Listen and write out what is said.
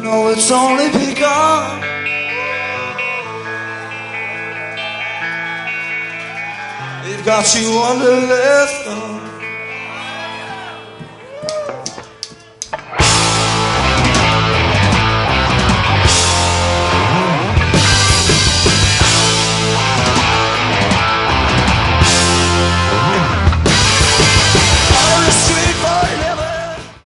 know it's only begun. They've got you under their thumb.